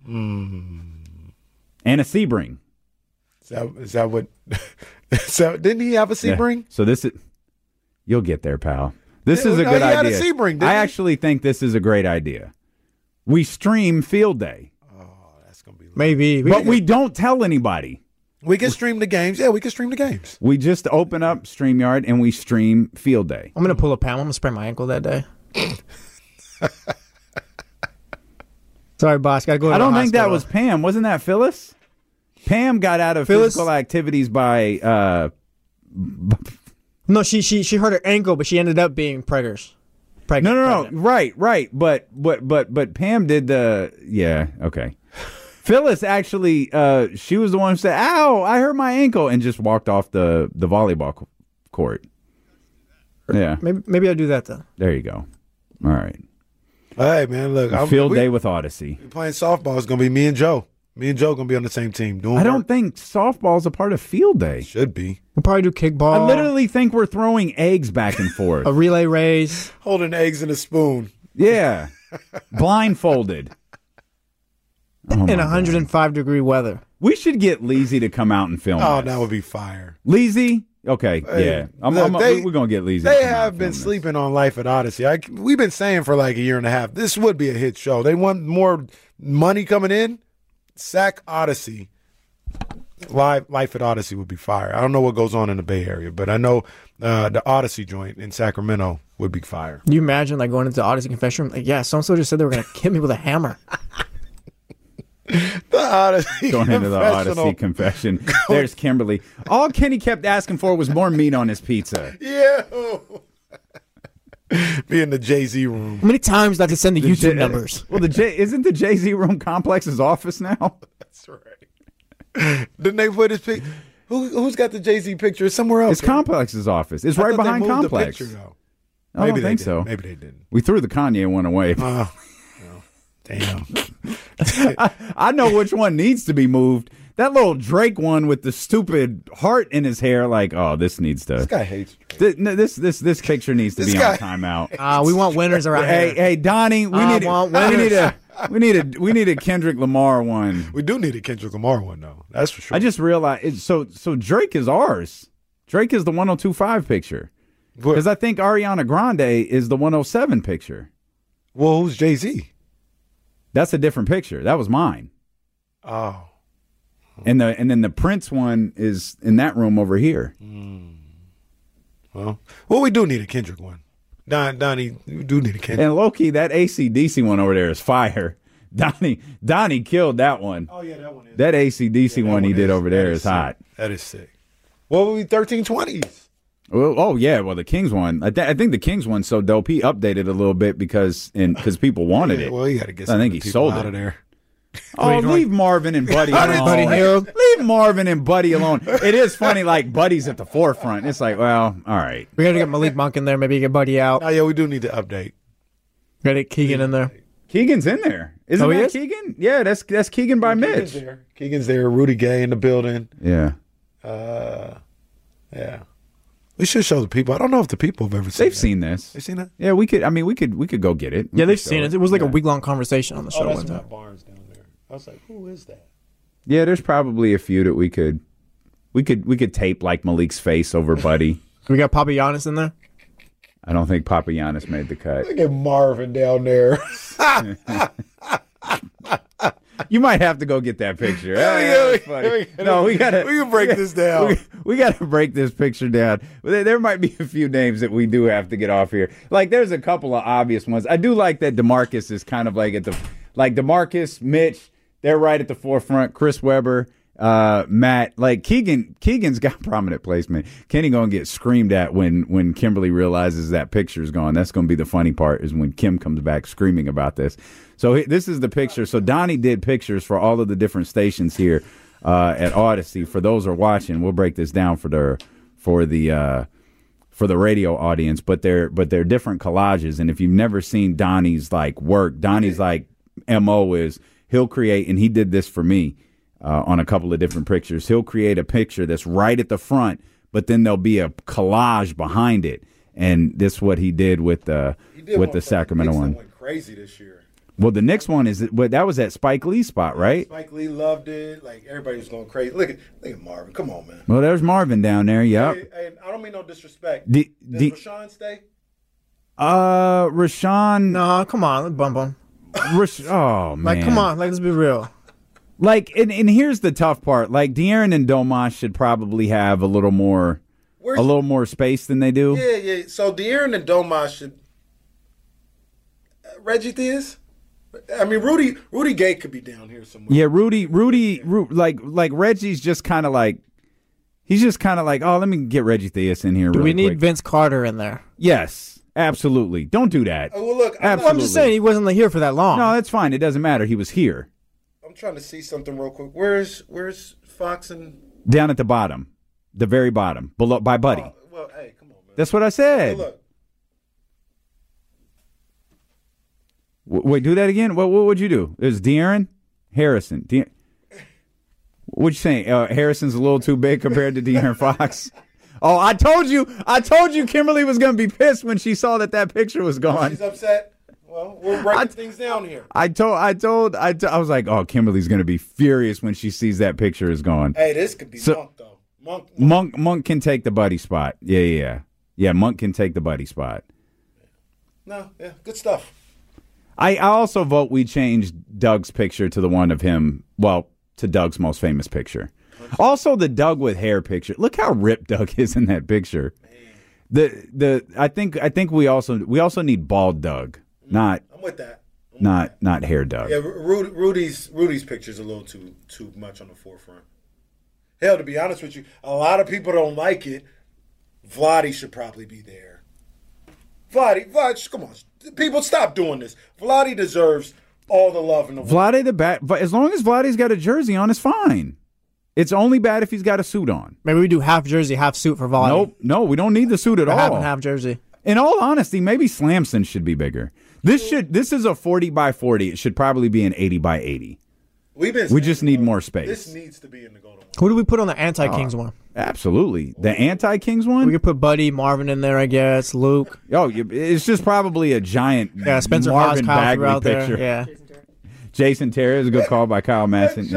And a Sebring. is that what? So didn't he have a Sebring? Yeah. So this is, you'll get there, pal. This Yeah, is a no, good he had a idea. Sebring, didn't I he? actually think this is a great idea. We stream field day, That's gonna be. Maybe. but we don't tell anybody. We can stream the games. Yeah, we can stream the games. We just open up StreamYard and we stream field day. I'm going to pull a Pam. I'm going to sprain my ankle that day. Sorry, boss. Got to go to I the don't think that hospital. was Pam. Wasn't that Phyllis? Pam got out of Phyllis- physical activities by No, she hurt her ankle, but she ended up being pregnant. no. Right. But Pam did the okay. Phyllis actually, she was the one who said, "Ow, I hurt my ankle," and just walked off the volleyball court. Yeah. Maybe I'll do that then. There you go. All right. Hey, man, look. Field day with Odyssey. Playing softball is going to be me and Joe. Me and Joe going to be on the same team. Doing I don't work. think softball's a part of field day. Should be. We'll probably do kickball. I literally think we're throwing eggs back and forth. a relay race. Holding eggs in a spoon. Yeah. Blindfolded. Oh In my 105-degree weather. We should get Leezy to come out and film Oh, this. that would be fire. Leezy? Okay, Hey, yeah. look, we're going to get Leezy. They to come out have and been film this. sleeping on Life at Odyssey. We've been saying for like a year and a half, this would be a hit show. They want more money coming in. Sack Odyssey. Life at Odyssey would be fire. I don't know what goes on in the Bay Area, but I know the Odyssey joint in Sacramento would be fire. Can you imagine like going into Odyssey confession room? Like, yeah, so-and-so just said they were going to hit me with a hammer. The Odyssey Going into the confessional. Odyssey confession. There's Kimberly. All Kenny kept asking for was more meat on his pizza. Yeah. Be in the Jay-Z room. How many times do I have to send the YouTube numbers? Well, isn't the Jay-Z room Complex's office now? That's right. Didn't they put his picture? Who's got the Jay-Z picture? It's somewhere else. It's Complex's office. It's I right thought they behind moved the Complex. picture, though. I Maybe don't they think did. so. Maybe they didn't. We threw the Kanye one away. Damn. I know which one needs to be moved. That little Drake one with the stupid heart in his hair. Like, oh, this needs to. This guy hates Drake. This picture needs to This be guy- on timeout. We want winners around Hey, here. hey, Donnie, we need a Kendrick Lamar one. We do need a Kendrick Lamar one, though. That's for sure. I just realized. So Drake is ours. Drake is the 1025 picture. Because I think Ariana Grande is the 107 picture. Well, who's Jay-Z? That's a different picture. That was mine. Oh. And then the Prince one is in that room over here. Well, we do need a Kendrick one. Donnie, we do need a Kendrick. And low-key, that AC/DC one over there is fire. Donnie killed that one. Oh, yeah, that one is. That AC/DC one he did over there is hot. That is sick. What would be 1320s? Well, oh yeah, well the Kings one. I think the Kings one's so dope. He updated a little bit because people wanted it. Well, you got to get I some think of the he people sold out it. of there. Oh, leave Marvin and Buddy alone. Buddy Hill. Leave Marvin and Buddy alone. It is funny, like Buddy's at the forefront. It's like, well, all right. We got to get Malik Monk in there. Maybe get Buddy out. Oh, yeah, we do need to update. Got to get Keegan in there. Keegan's in there. Isn't Oh, he that is? Keegan? Yeah, that's Keegan by Mitch. Keegan's there. Rudy Gay in the building. Yeah. Yeah. We should show the people. I don't know if the people have ever seen They've that. seen this. They've seen that? Yeah, we could go get it. We Yeah, could they've show seen it. It was like a week-long conversation on the show one time. Matt Barnes down there. I was like, who is that? Yeah, there's probably a few that we could tape like Malik's face over Buddy. We got Papa Giannis in there. I don't think Papa Giannis made the cut. Look at Marvin down there. You might have to go get that picture. We can break this down. We got to break this picture down. There might be a few names that we do have to get off here. Like, there's a couple of obvious ones. I do like that DeMarcus is kind of like DeMarcus, Mitch, they're right at the forefront. Chris Webber, Matt, like Keegan's got prominent placement. Kenny gonna get screamed at when Kimberly realizes that picture's gone. That's gonna be the funny part, is when Kim comes back screaming about this. So this is the picture. So Donnie did pictures for all of the different stations here at Odyssey. For those who are watching, we'll break this down for the radio audience. But they're different collages. And if you've never seen Donnie's like work, Donnie's like MO is he'll create, and he did this for me on a couple of different pictures. He'll create a picture that's right at the front, but then there'll be a collage behind it. And this is what he did with the Sacramento one. Went crazy this year. Well, the next one is that was at Spike Lee's spot, right? Spike Lee loved it. Like, everybody was going crazy. Look at Marvin. Come on, man. Well, there's Marvin down there. Yep. Hey, I don't mean no disrespect. Does Rashawn stay? Rashawn. No, come on, let's bump him. Oh man. Like, come on, like, let's be real. Like, and here's the tough part. Like, De'Aaron and Domas should probably have a little more space than they do. Yeah. So De'Aaron and Domas should. Reggie Theus? I mean, Rudy Gay could be down here somewhere. Yeah, Rudy, like Reggie's just kind of like, he's just kind of like, oh, let me get Reggie Theus in here. We need quick. Vince Carter in there. Yes, absolutely. Don't do that. Oh, well, look, Absolutely. I'm just saying he wasn't here for that long. No, that's fine. It doesn't matter. He was here. I'm trying to see something real quick. Where's Fox and? Down at the bottom, the very bottom, below by Buddy. Well, hey, come on, That's what I said. Look. Wait, do that again? What would you do? It was De'Aaron Harrison. What'd you say? Harrison's a little too big compared to De'Aaron Fox. Oh, I told you Kimberly was going to be pissed when she saw that picture was gone. She's upset. Well, we're breaking things down here. I was like, oh, Kimberly's going to be furious when she sees that picture is gone. Hey, this could be Monk, though. Monk can take the buddy spot. Yeah. Monk can take the buddy spot. No, yeah, good stuff. I also vote we change Doug's picture to the one of him, well, to Doug's most famous picture. Also, the Doug with hair picture. Look how ripped Doug is in that picture. I think we also need bald Doug, not I'm with that. Not hair Doug. Yeah, Rudy's picture's a little too much on the forefront. Hell, to be honest with you, a lot of people don't like it. Vlade should probably be there. Vlade, come on. People, stop doing this. Vlade deserves all the love in the world. But as long as Vlade's got a jersey on, it's fine. It's only bad if he's got a suit on. Maybe we do half jersey, half suit for Vlade. No, we don't need the suit at all. Half and half jersey. In all honesty, maybe Slamson should be bigger. This is a 40 by 40. It should probably be an 80 by 80. We just need more space. This needs to be in the Golden one. Who do we put on the anti-Kings one? Absolutely. The anti-Kings one? We could put Buddy, Marvin in there, I guess, Luke. Oh, it's just probably a giant Spencer Marvin Haas, Bagley out picture. there. Yeah. Jason Terry is a good call by Kyle Madsen.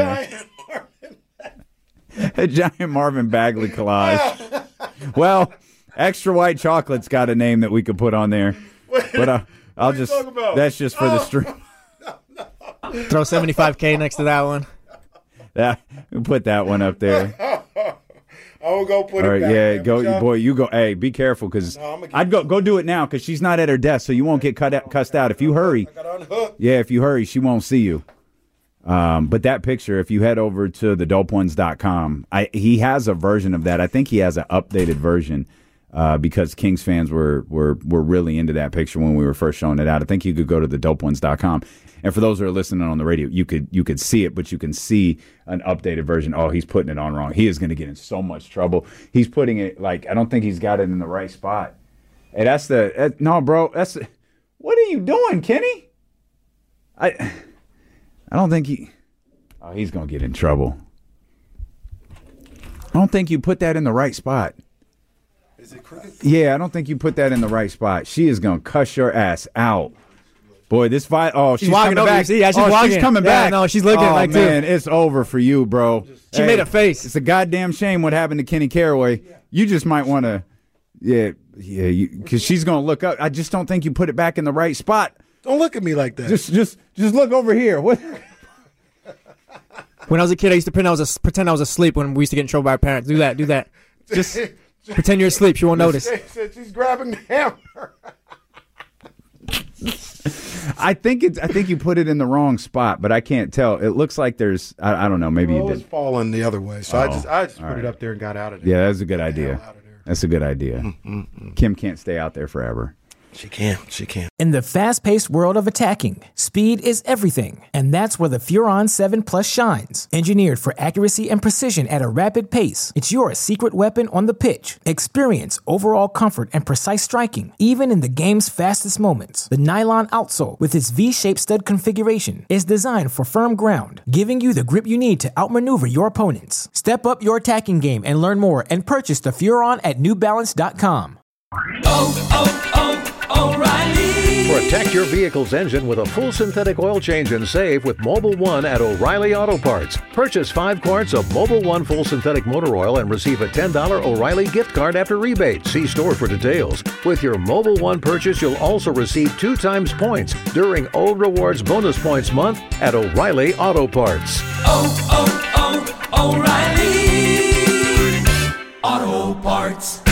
A giant Marvin Bagley collage. Well, Extra White Chocolate's got a name that we could put on there. But I'll just, that's just for the stream. Throw $75K next to that one. We'll put that one up there. I will go put All right, it back. yeah, man. go, boy. You go. Hey, be careful because I'd go do it now because she's not at her desk, so you won't get cussed out. If you hurry, if you hurry, she won't see you. But that picture, if you head over to thedopedOnes.com, he has a version of that. I think he has an updated version because Kings fans were really into that picture when we were first showing it out. I think you could go to thedopedOnes.com. And for those who are listening on the radio, you could see it, but you can see an updated version. Oh, he's putting it on wrong. He is going to get in so much trouble. He's putting it I don't think he's got it in the right spot. Hey, no, bro. What are you doing, Kenny? I don't think he's going to get in trouble. I don't think you put that in the right spot. Is it crooked? Yeah, I don't think you put that in the right spot. She is going to cuss your ass out. Boy, this fight. Oh, she's walking coming back. Yeah, she's walking. She's coming yeah, back. No, she's looking like too. Man, it's over for you, bro. She made a face. It's a goddamn shame what happened to Kenny Caraway. You just might want to, because she's going to look up. I just don't think you put it back in the right spot. Don't look at me like that. Just look over here. What? When I was a kid, I used to pretend I was asleep when we used to get in trouble by our parents. Do that. Just pretend you're asleep. She won't notice. She's grabbing the hammer. I think you put it in the wrong spot, but I can't tell. It looks like there's I don't know, maybe you did. It's falling the other way, so I just put it up there and got out of there. Yeah, that's a good idea. That's a good idea. Kim can't stay out there forever. She can't. In the fast-paced world of attacking, speed is everything, and that's where the Furon 7 Plus shines. Engineered for accuracy and precision at a rapid pace, it's your secret weapon on the pitch. Experience overall comfort and precise striking, even in the game's fastest moments. The nylon outsole, with its V-shaped stud configuration, is designed for firm ground, giving you the grip you need to outmaneuver your opponents. Step up your attacking game and learn more and purchase the Furon at NewBalance.com. O'Reilly. Protect your vehicle's engine with a full synthetic oil change and save with Mobil 1 at O'Reilly Auto Parts. Purchase 5 quarts of Mobil 1 full synthetic motor oil and receive a $10 O'Reilly gift card after rebate. See store for details. With your Mobil 1 purchase, you'll also receive 2 times points during Old Rewards Bonus Points Month at O'Reilly Auto Parts. O'Reilly Auto Parts.